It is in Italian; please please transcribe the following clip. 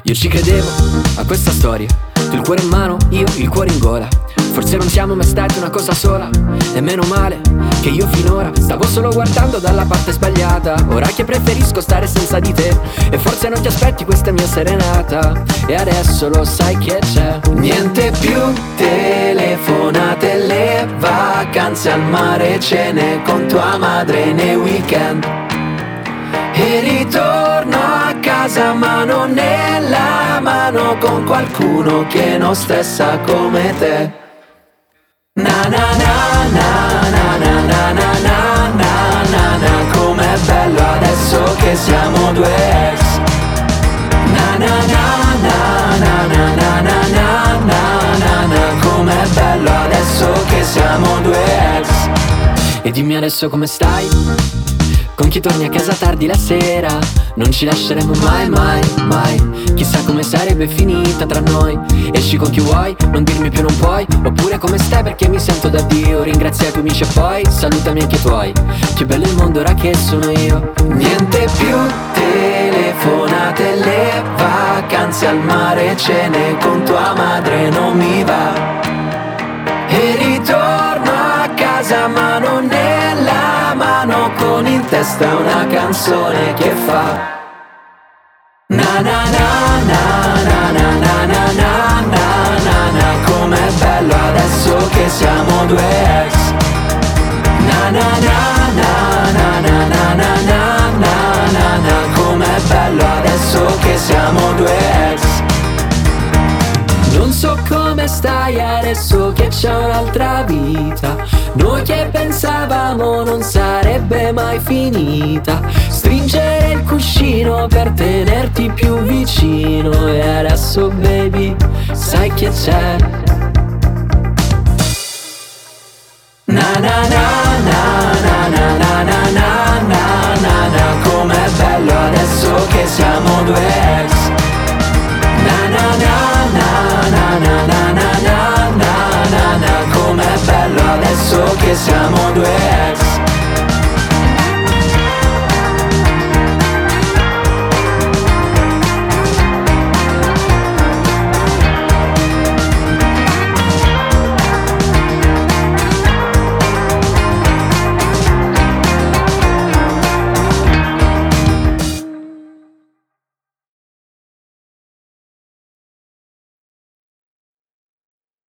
Io ci credevo a questa storia, tu il cuore in mano, io il cuore in gola. Forse non siamo mai stati una cosa sola, e meno male che io finora stavo solo guardando dalla parte sbagliata. Ora che preferisco stare senza di te, e forse non ti aspetti questa mia serenata. E adesso lo sai che c'è. Niente più telefonate, le vacanze al mare, cene con tua madre nei weekend. E ritorno a casa mano nella mano con qualcuno che non stressa come te. Na na na na na na na na na na na na, com'è bello adesso che siamo due ex. Na na na na na na na na na na na na, com'è bello adesso che siamo due ex. E dimmi adesso come stai? Con chi torni a casa tardi la sera? Non ci lasceremo mai, mai, mai. Chissà come sarebbe finita tra noi. Esci con chi vuoi, non dirmi più non puoi. Oppure come stai perché mi sento da Dio. Ringrazia i tuoi amici e poi salutami anche i tuoi. Che bello il mondo ora che sono io. Niente più telefonate, le vacanze al mare, cene con tua madre non mi va. E ritorno a casa mano nella mano con in testa una canzone che fa na na na na na na na na na na na na, com'è bello adesso che siamo due ex. Na na na na na na na na na na na na, com'è bello adesso che siamo due ex. Non so come stai adesso che c'è un'altra vita. Noi che pensavamo non sarebbe mai finita. Stringere il cuscino per tenerti più vicino. E adesso baby, sai che c'è.